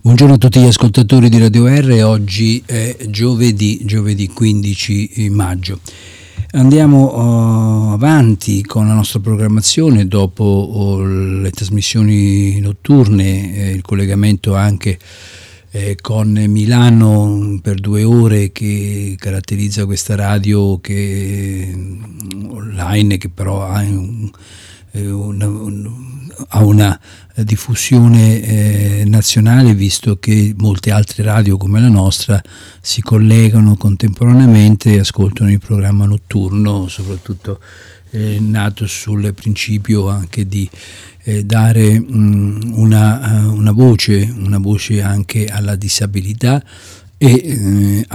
Buongiorno a tutti gli ascoltatori di Radio R, oggi è giovedì 15 maggio. Andiamo avanti con la nostra programmazione dopo le trasmissioni notturne, il collegamento anche con Milano per 2 ore che caratterizza questa radio che online, che però ha una diffusione nazionale, visto che molte altre radio come la nostra si collegano contemporaneamente e ascoltano il programma notturno, soprattutto nato sul principio anche di dare una voce anche alla disabilità e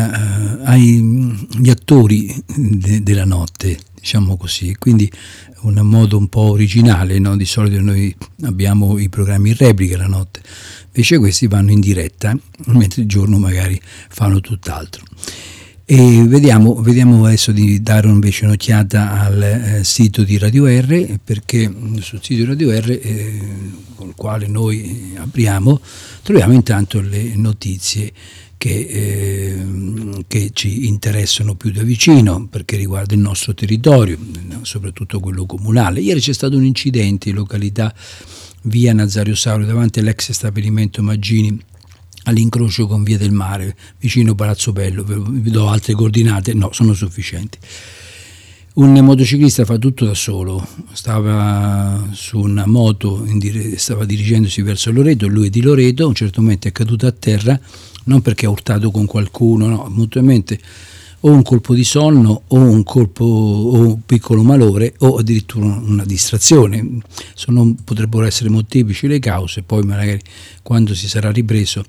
agli attori della notte, diciamo così. Quindi un modo un po' originale, no? Di solito noi abbiamo i programmi in replica la notte, invece questi vanno in diretta, mentre il giorno magari fanno tutt'altro. E vediamo adesso di dare invece un'occhiata al sito di Radio R, perché sul sito di Radio R, con il quale noi apriamo, troviamo intanto le notizie che ci interessano più da vicino, perché riguarda il nostro territorio, soprattutto quello comunale. Ieri c'è stato un incidente in località via Nazario Sauro, davanti all'ex stabilimento Maggini, all'incrocio con via del Mare, vicino Palazzo Bello. Vi do altre coordinate? No, sono sufficienti. Un motociclista fa tutto da solo, stava su una moto, stava dirigendosi verso Loreto, lui è di Loreto, a un certo momento è caduto a terra, non perché ha urtato con qualcuno, no, mutuamente o un colpo di sonno o un piccolo malore o addirittura una distrazione. Potrebbero essere molteplici le cause, poi magari quando si sarà ripreso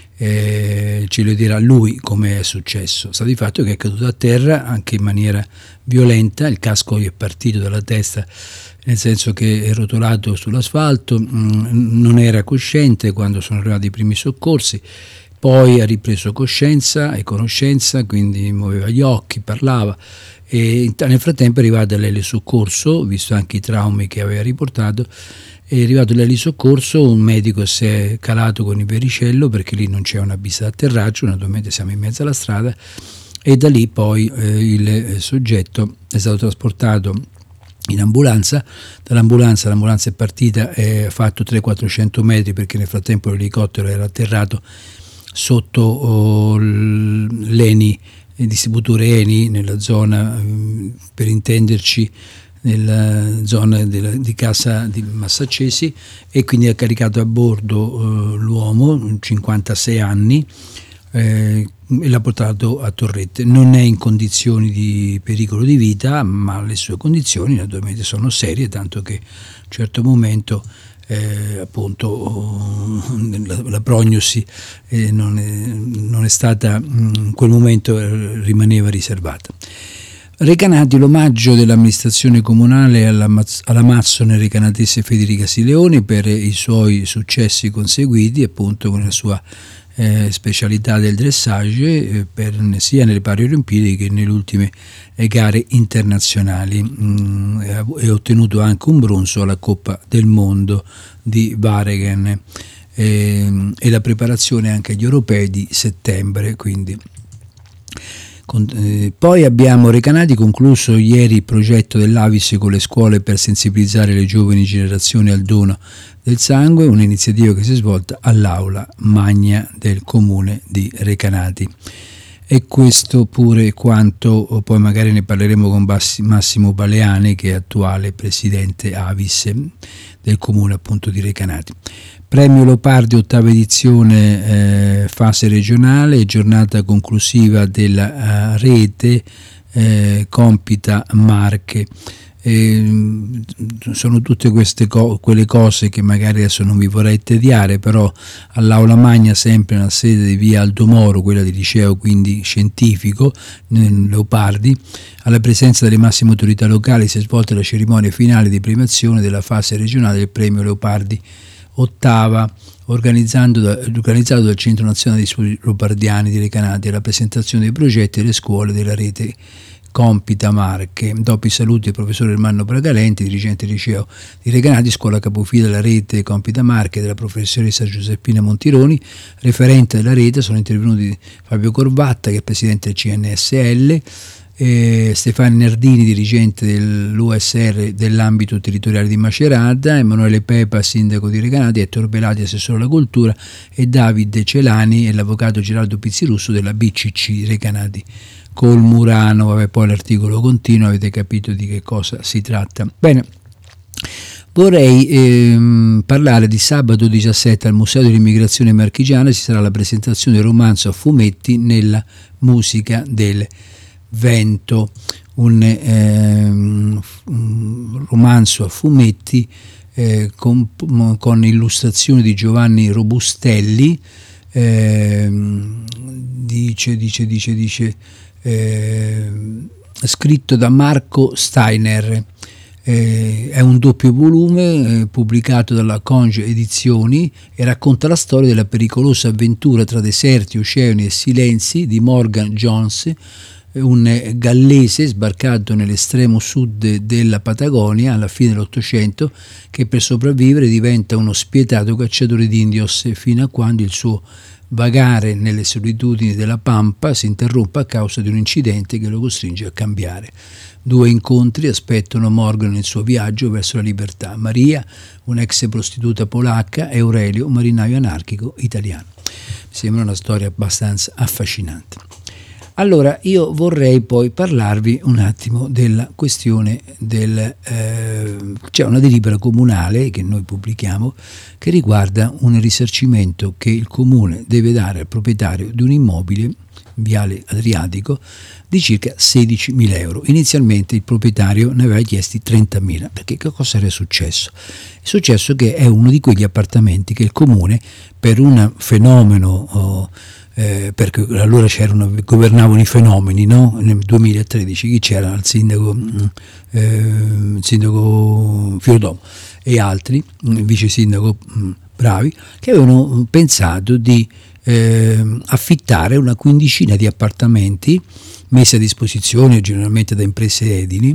ci lo dirà lui come è successo. Sta di fatto che è caduto a terra anche in maniera violenta, il casco gli è partito dalla testa, nel senso che è rotolato sull'asfalto, non era cosciente quando sono arrivati i primi soccorsi, poi ha ripreso coscienza e conoscenza, quindi muoveva gli occhi, parlava, e nel frattempo è arrivato l'elisoccorso, visto anche i traumi che aveva riportato. È arrivato l'elisoccorso, un medico si è calato con il vericello perché lì non c'è una pista d'atterraggio, naturalmente siamo in mezzo alla strada, e da lì poi il soggetto è stato trasportato in ambulanza. L'ambulanza è partita e ha fatto 300-400 metri perché nel frattempo l'elicottero era atterrato sotto l'ENI, il distributore ENI, nella zona, per intenderci, nella zona di Casa di Massaccesi, e quindi ha caricato a bordo l'uomo, 56 anni, e l'ha portato a Torrette. Non è in condizioni di pericolo di vita, ma le sue condizioni naturalmente sono serie, tanto che a un certo momento appunto la prognosi non è stata, in quel momento rimaneva riservata. Recanati, l'omaggio dell'amministrazione comunale alla massone recanatesse Federica Sileoni per i suoi successi conseguiti, appunto con la sua specialità del dressage, sia nelle Paralimpiadi che nelle ultime gare internazionali. È ottenuto anche un bronzo alla Coppa del Mondo di Waregem e la preparazione anche agli europei di settembre. Quindi poi abbiamo Recanati, concluso ieri il progetto dell'Avis con le scuole per sensibilizzare le giovani generazioni al dono del sangue, un'iniziativa che si è svolta all'aula magna del comune di Recanati. E questo pure quanto, poi magari ne parleremo con Massimo Baleani, che è attuale presidente Avis del comune appunto di Recanati. Premio Leopardi, 8ª edizione, fase regionale, giornata conclusiva della rete Compita Marche. Sono tutte quelle cose che magari adesso non vi vorrei tediare, però all'Aula Magna, sempre nella sede di via Aldo Moro, quella di liceo quindi scientifico, Leopardi, alla presenza delle massime autorità locali, si è svolta la cerimonia finale di premiazione della fase regionale del premio Leopardi 8ª, organizzato dal Centro Nazionale di Studi Leopardiani di Recanati, alla presentazione dei progetti delle scuole della rete Compita Marche. Dopo i saluti del professor Ermanno Pragalenti, dirigente del liceo di Recanati, scuola capofila della rete Compita Marche, della professoressa Giuseppina Montironi, referente della rete, sono intervenuti Fabio Corvatta, che è presidente del CNSL, Stefano Nardini, dirigente dell'USR dell'ambito territoriale di Macerata, Emanuele Pepa, sindaco di Recanati, Ettore Pelati, assessore alla cultura, e Davide Celani e l'avvocato Geraldo Pizzirusso della BCC Recanati col Murano. Poi l'articolo continua, avete capito di che cosa si tratta. Bene, vorrei parlare di sabato 17 al Museo dell'Immigrazione Marchigiana. Ci sarà la presentazione del romanzo a fumetti nella musica del vento, un romanzo a fumetti con illustrazioni di Giovanni Robustelli, scritto da Marco Steiner. È un doppio volume pubblicato dalla Conge Edizioni e racconta la storia della pericolosa avventura tra deserti, oceani e silenzi di Morgan Jones, un gallese sbarcato nell'estremo sud della Patagonia alla fine dell'Ottocento, che per sopravvivere diventa uno spietato cacciatore di indios fino a quando il suo vagare nelle solitudini della Pampa si interrompe a causa di un incidente che lo costringe a cambiare. Due incontri aspettano Morgan nel suo viaggio verso la libertà: Maria, un'ex prostituta polacca, e Aurelio, un marinaio anarchico italiano. Mi sembra una storia abbastanza affascinante. Allora, io vorrei poi parlarvi un attimo della questione c'è una delibera comunale che noi pubblichiamo che riguarda un risarcimento che il comune deve dare al proprietario di un immobile, Viale Adriatico, di circa 16.000 euro. Inizialmente il proprietario ne aveva chiesti 30.000, perché che cosa era successo? È successo che è uno di quegli appartamenti che il comune, per un fenomeno perché allora governavano i fenomeni, no? Nel 2013 chi c'era? Il sindaco Fiodomo e altri, il vice sindaco bravi, che avevano pensato di affittare una quindicina di appartamenti messi a disposizione generalmente da imprese edili.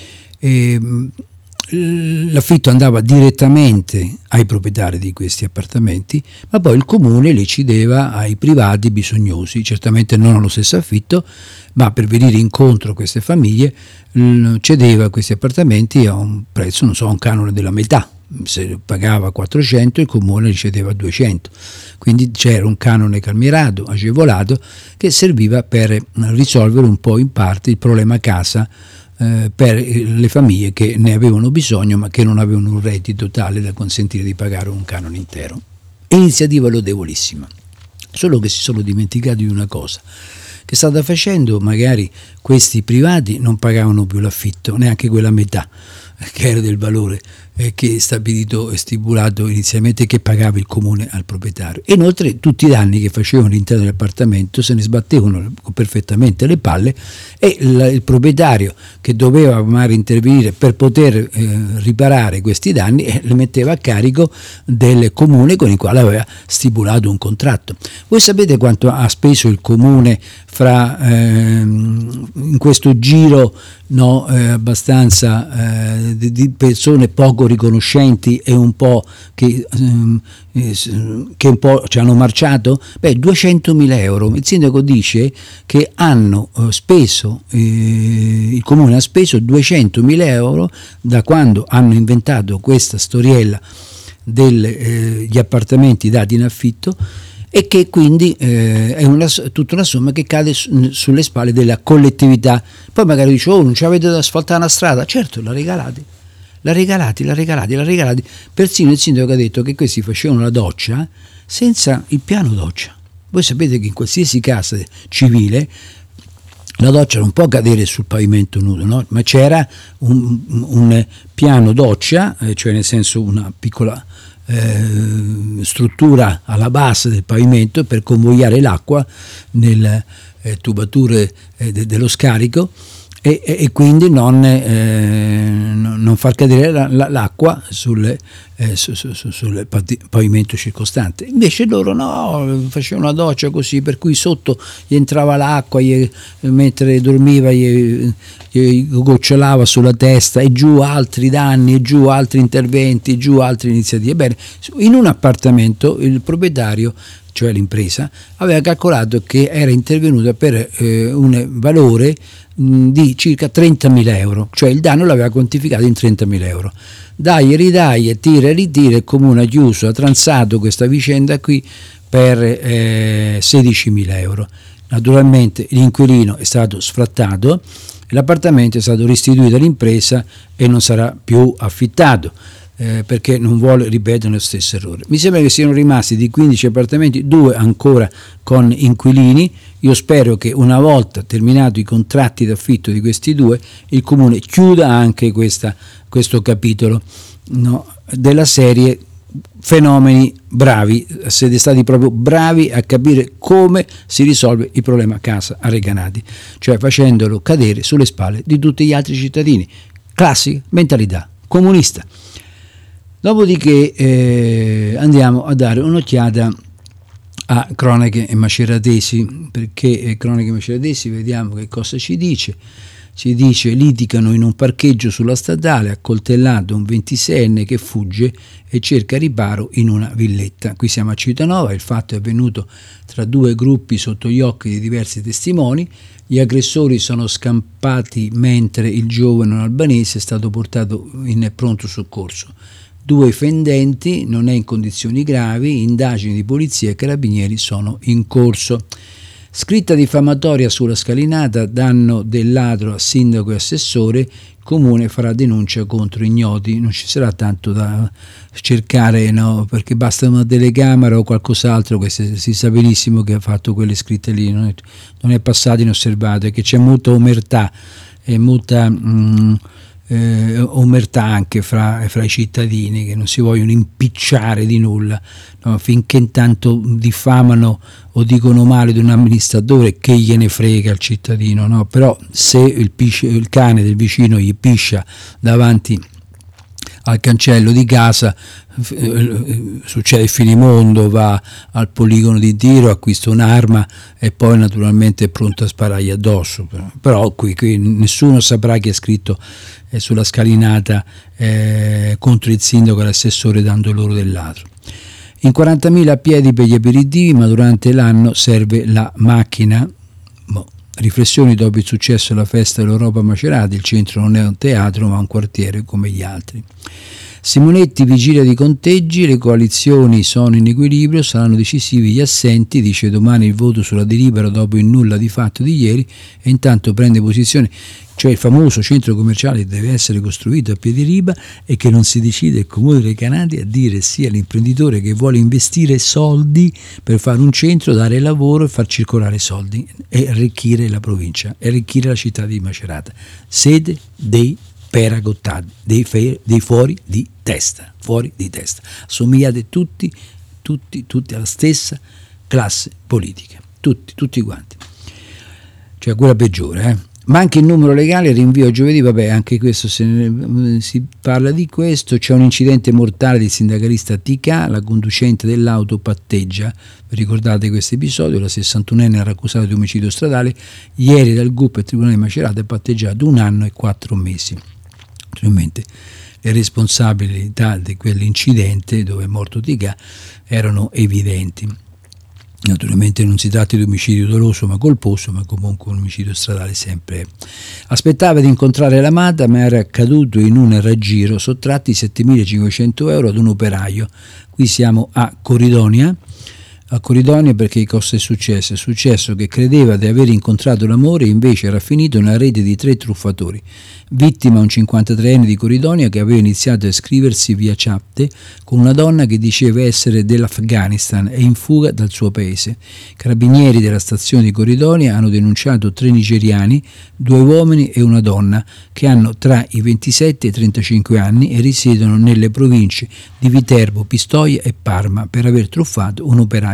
L'affitto andava direttamente ai proprietari di questi appartamenti, ma poi il comune li cedeva ai privati bisognosi, certamente non allo stesso affitto, ma per venire incontro a queste famiglie cedeva questi appartamenti a un prezzo, non so, un canone della metà. Se pagava 400, il comune li cedeva 200, quindi c'era un canone calmierato, agevolato, che serviva per risolvere un po' in parte il problema casa per le famiglie che ne avevano bisogno ma che non avevano un reddito tale da consentire di pagare un canone intero. Iniziativa lodevolissima, solo che si sono dimenticati di una cosa, che strada facendo magari questi privati non pagavano più l'affitto, neanche quella metà che era del valore che è stabilito e stipulato inizialmente, che pagava il comune al proprietario. E inoltre tutti i danni che facevano all'interno dell'appartamento se ne sbattevano perfettamente le palle, e il proprietario, che doveva magari intervenire per poter riparare questi danni, le metteva a carico del comune con il quale aveva stipulato un contratto. Voi sapete quanto ha speso il comune in questo giro abbastanza di persone poco riconoscenti e un po' che un po' ci hanno marciato? 200.000 euro. Il sindaco dice che il comune ha speso 200.000 euro da quando hanno inventato questa storiella degli appartamenti dati in affitto, e che quindi è tutta una somma che cade sulle spalle della collettività. Poi magari dice: non ci avete da asfaltare una strada? Certo, la regalati. Persino il sindaco ha detto che questi facevano la doccia senza il piano doccia. Voi sapete che in qualsiasi casa civile la doccia non può cadere sul pavimento nudo, no? Ma c'era un piano doccia, cioè nel senso una piccola struttura alla base del pavimento per convogliare l'acqua nelle tubature dello scarico, e quindi non far cadere l'acqua sulle sul pavimento circostante. Invece loro no, facevano una doccia così, per cui sotto gli entrava l'acqua, mentre dormiva gli gocciolava sulla testa, e giù altri danni, e giù altri interventi, e giù altre iniziative. Bene, in un appartamento il proprietario, cioè l'impresa, aveva calcolato che era intervenuta per un valore di circa 30.000 euro, cioè il danno l'aveva quantificato in 30.000 euro. Dai e ridai, tira e ritira, il comune ha chiuso, ha transato questa vicenda qui per 16.000 euro. Naturalmente l'inquilino è stato sfrattato, l'appartamento è stato restituito all'impresa e non sarà più affittato, perché non vuole ripetere lo stesso errore. Mi sembra che siano rimasti di 15 appartamenti 2 ancora con inquilini. Io spero che una volta terminato i contratti d'affitto di questi 2 il comune chiuda anche questo capitolo, no, della serie fenomeni bravi. Siete stati proprio bravi a capire come si risolve il problema casa a Recanati, cioè facendolo cadere sulle spalle di tutti gli altri cittadini. Classica mentalità comunista. Dopodiché andiamo a dare un'occhiata a Cronache Maceratesi, perché Cronache Maceratesi vediamo che cosa ci dice. Ci dice: litigano in un parcheggio sulla statale, accoltellato un 26enne che fugge e cerca riparo in una villetta. Qui siamo a Civitanova, il fatto è avvenuto tra 2 gruppi sotto gli occhi di diversi testimoni. Gli aggressori sono scappati mentre il giovane albanese è stato portato in pronto soccorso. 2 fendenti, non è in condizioni gravi, indagini di polizia e carabinieri sono in corso. Scritta diffamatoria sulla scalinata, danno del ladro a sindaco e assessore, il comune farà denuncia contro ignoti. Non ci sarà tanto da cercare, no, perché basta una telecamera o qualcos'altro, che si sa benissimo che ha fatto quelle scritte lì, non è passato inosservato, e che c'è molta omertà e molta omertà anche fra i cittadini, che non si vogliono impicciare di nulla, no? Finché intanto diffamano o dicono male di un amministratore, che gliene frega il cittadino, no? Però se il cane del vicino gli piscia davanti al cancello di casa, succede il finimondo, va al poligono di tiro, acquista un'arma e poi naturalmente è pronto a sparargli addosso. Però qui nessuno saprà chi è scritto sulla scalinata contro il sindaco e l'assessore, dando loro del ladro. In 40.000 a piedi per gli aperitivi, ma durante l'anno serve la macchina. Riflessioni dopo il successo della festa dell'Europa Macerata. Il centro non è un teatro ma un quartiere come gli altri. Simonetti, vigilia di conteggi, le coalizioni sono in equilibrio, saranno decisivi gli assenti, dice domani il voto sulla delibera dopo il nulla di fatto di ieri, e intanto prende posizione, cioè il famoso centro commerciale deve essere costruito a piedi riba e che non si decide il comune dei Recanati a dire sì all'imprenditore che vuole investire soldi per fare un centro, dare lavoro e far circolare soldi e arricchire la provincia, e arricchire la città di Macerata. Sede dei peragottati, dei fuori di testa, assomigliate tutti alla stessa classe politica, tutti quanti, cioè quella peggiore, Ma anche il numero legale, rinvio a giovedì, vabbè, anche questo si parla di questo. C'è un incidente mortale del sindacalista TK, la conducente dell'auto patteggia, vi ricordate questo episodio? La 61enne era accusata di omicidio stradale, ieri dal GUP e Tribunale di Macerata è patteggiato 1 anno e 4 mesi. Naturalmente le responsabilità di quell'incidente dove è morto TK erano evidenti. Naturalmente non si tratta di omicidio doloso ma colposo, ma comunque un omicidio stradale sempre. Aspettava di incontrare l'amata, ma era caduto in un raggiro, sottratti 7.500 euro ad un operaio. Qui siamo a Corridonia. A Corridonia perché cosa è successo? È successo che credeva di aver incontrato l'amore e invece era finito nella rete di 3 truffatori. Vittima un 53enne di Corridonia che aveva iniziato a iscriversi via chat con una donna che diceva essere dell'Afghanistan e in fuga dal suo paese. Carabinieri della stazione di Corridonia hanno denunciato 3 nigeriani, 2 uomini e una donna, che hanno tra i 27 e i 35 anni e risiedono nelle province di Viterbo, Pistoia e Parma, per aver truffato un operaio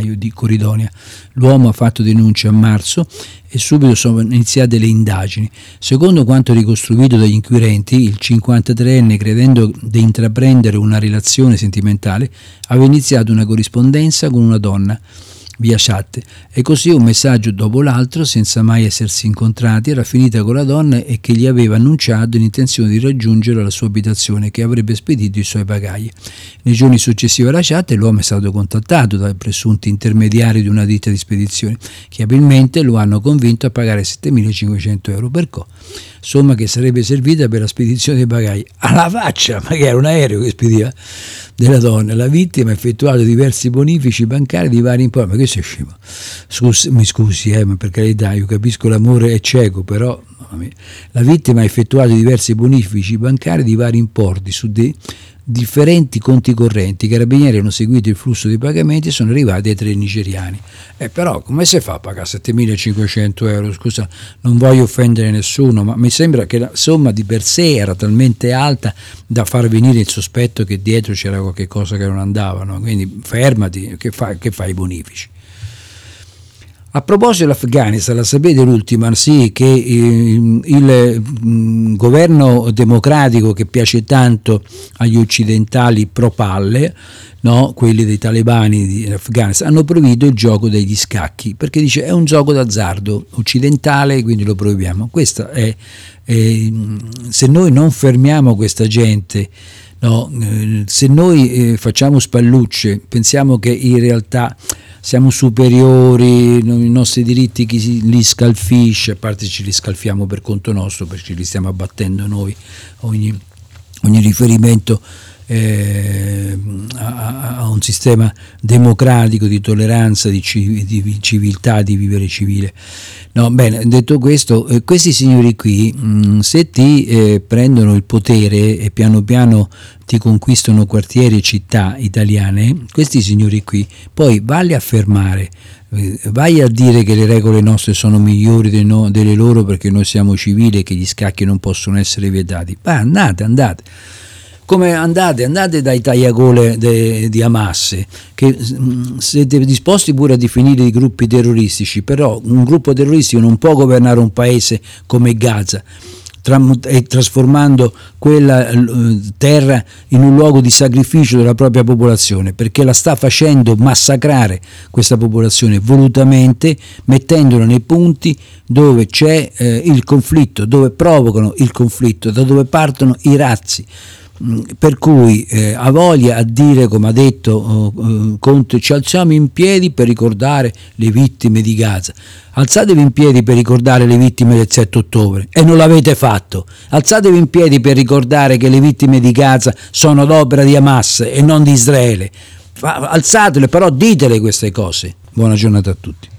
di Coridonia. L'uomo ha fatto denuncia a marzo e subito sono iniziate le indagini. Secondo quanto ricostruito dagli inquirenti, il 53enne, credendo di intraprendere una relazione sentimentale, aveva iniziato una corrispondenza con una donna via chat, e così un messaggio dopo l'altro, senza mai essersi incontrati, era finita con la donna e che gli aveva annunciato l'intenzione di raggiungere la sua abitazione, che avrebbe spedito i suoi bagagli. Nei giorni successivi alla chat l'uomo è stato contattato dai presunti intermediari di una ditta di spedizione, che abilmente lo hanno convinto a pagare 7.500 euro per somma che sarebbe servita per la spedizione dei bagagli. Alla faccia, ma che era un aereo che spediva, della donna. La vittima ha effettuato diversi bonifici bancari di vari importi. Ma che sei scemo? Mi scusi, ma per carità, io capisco l'amore è cieco, però la vittima ha effettuato diversi bonifici bancari di vari importi su dei differenti conti correnti. I carabinieri hanno seguito il flusso dei pagamenti e sono arrivati ai 3 nigeriani. Però come si fa a pagare 7.500 euro? Scusa, non voglio offendere nessuno, ma mi sembra che la somma di per sé era talmente alta da far venire il sospetto che dietro c'era qualche cosa che non andava, no? Quindi fermati, che fai i bonifici? A proposito dell'Afghanistan, la sapete l'ultima? Sì, che il governo democratico che piace tanto agli occidentali pro palle, no? Quelli dei talebani di Afghanistan, hanno proibito il gioco degli scacchi, perché dice è un gioco d'azzardo occidentale, quindi lo proibiamo. Questa è se noi non fermiamo questa gente, no? Se noi facciamo spallucce, pensiamo che in realtà siamo superiori, i nostri diritti chi li scalfisce, a parte ci li scalfiamo per conto nostro, perché li stiamo abbattendo noi, ogni riferimento a un sistema democratico di tolleranza, di civiltà, di vivere civile. No, bene, detto questo, questi signori qui, se ti prendono il potere e piano piano ti conquistano quartieri e città italiane, questi signori qui, poi valli a fermare, vai a dire che le regole nostre sono migliori delle loro perché noi siamo civili e che gli scacchi non possono essere vietati. Ma andate. Come andate dai tagliagole di Hamas, che siete disposti pure a definire i gruppi terroristici, però un gruppo terroristico non può governare un paese come Gaza, trasformando quella terra in un luogo di sacrificio della propria popolazione, perché la sta facendo massacrare questa popolazione volutamente, mettendola nei punti dove c'è il conflitto, dove provocano il conflitto, da dove partono i razzi. Per cui ha voglia a dire, come ha detto Conte, ci alziamo in piedi per ricordare le vittime di Gaza. Alzatevi in piedi per ricordare le vittime del 7 ottobre e non l'avete fatto. Alzatevi in piedi per ricordare che le vittime di Gaza sono d'opera di Hamas e non di Israele. Alzatele, però ditele queste cose. Buona giornata a tutti.